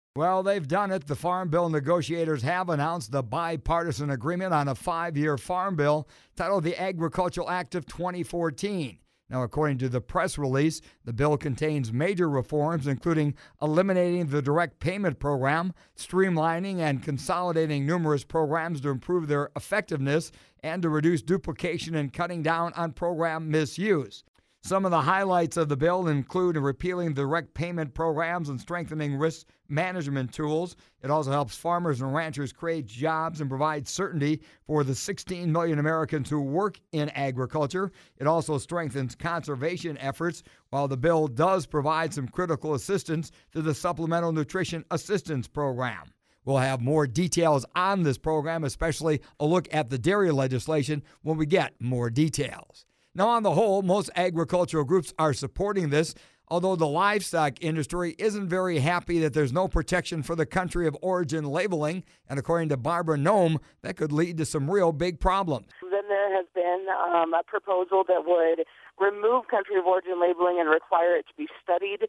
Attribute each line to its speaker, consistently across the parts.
Speaker 1: Well, they've done it. The Farm Bill negotiators have announced the bipartisan agreement on a 5-year farm bill titled the Agricultural Act of 2014. Now, according to the press release, the bill contains major reforms, including eliminating the direct payment program, streamlining and consolidating numerous programs to improve their effectiveness, and to reduce duplication and cutting down on program misuse. Some of the highlights of the bill include repealing the direct payment programs and strengthening risk management tools. It also helps farmers and ranchers create jobs and provide certainty for the 16 million Americans who work in agriculture. It also strengthens conservation efforts, while the bill does provide some critical assistance to the Supplemental Nutrition Assistance Program. We'll have more details on this program, especially a look at the dairy legislation when we get more details. Now, on the whole, most agricultural groups are supporting this, although the livestock industry isn't very happy that there's no protection for the country of origin labeling, and according to Barbara Noem, that could lead to some real big problems.
Speaker 2: Then there has been a proposal that would remove country of origin labeling and require it to be studied,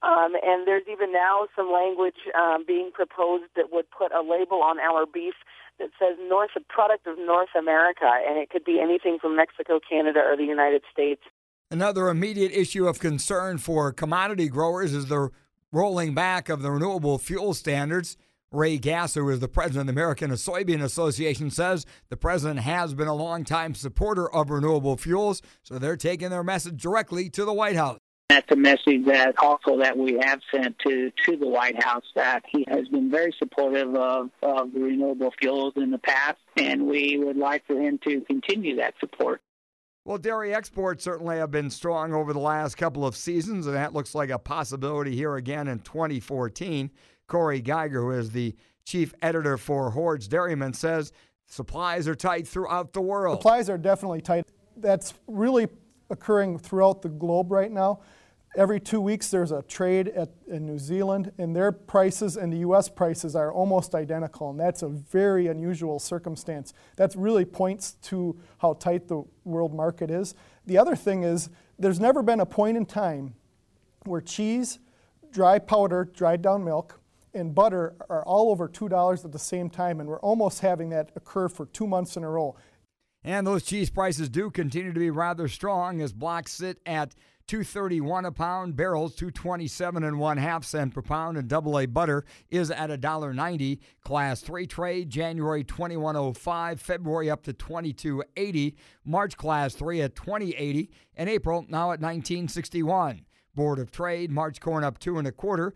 Speaker 2: and there's even now some language being proposed that would put a label on our beef that says product of North America, and it could be anything from Mexico, Canada, or the United States.
Speaker 1: Another immediate issue of concern for commodity growers is the rolling back of the renewable fuel standards. Ray Gass, who is the president of the American Soybean Association, says the president has been a longtime supporter of renewable fuels, so they're taking their message directly to the White House.
Speaker 3: That's a message that we have sent to the White House, that he has been very supportive of the renewable fuels in the past, and we would like for him to continue that support.
Speaker 1: Well, dairy exports certainly have been strong over the last couple of seasons, and that looks like a possibility here again in 2014. Corey Geiger, who is the chief editor for Hoard's Dairyman, says supplies are tight throughout the world.
Speaker 4: Supplies are definitely tight. That's really occurring throughout the globe right now. Every 2 weeks there's a trade in New Zealand, and their prices and the U.S. prices are almost identical, and that's a very unusual circumstance. That really points to how tight the world market is. The other thing is there's never been a point in time where cheese, dry powder, dried down milk, and butter are all over $2 at the same time, and we're almost having that occur for 2 months in a row.
Speaker 1: And those cheese prices do continue to be rather strong as blocks sit at $2.31 a pound, barrels $2.27 1/2 cents per pound, and AA butter is at $1.90. Class 3 trade January 21.05, February up to 22.80, March Class 3 at 20.80, and April now at 19.61. Board of Trade, March corn up 2 1/4,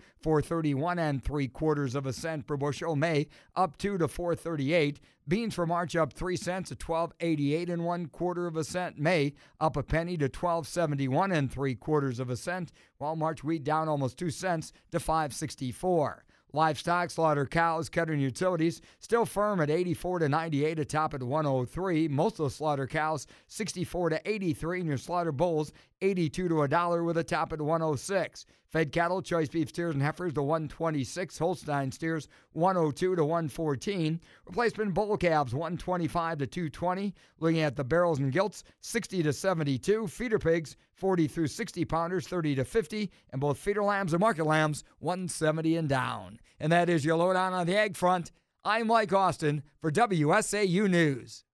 Speaker 1: 4.31 3/4 cents per bushel. May up 2 to 4.38. Beans for March up 3 cents to 12.88 1/4 cent. May up a penny to 12.71 3/4 cent, while March wheat down almost 2 cents to 5.64. Livestock, slaughter cows, cattle, and utilities still firm at 84 to 98, a top at 103. Most of the slaughter cows 64 to 83, and your slaughter bulls 82 to $1 with a top at 106. Fed cattle, choice beef steers and heifers to 126, Holstein steers 102 to 114. Replacement bull calves 125 to 220. Looking at the barrels and gilts 60 to 72. Feeder pigs 40 through 60 pounders 30 to 50, and both feeder lambs and market lambs 170 and down. And that is your lowdown on the ag front. I'm Mike Austin for WSAU News.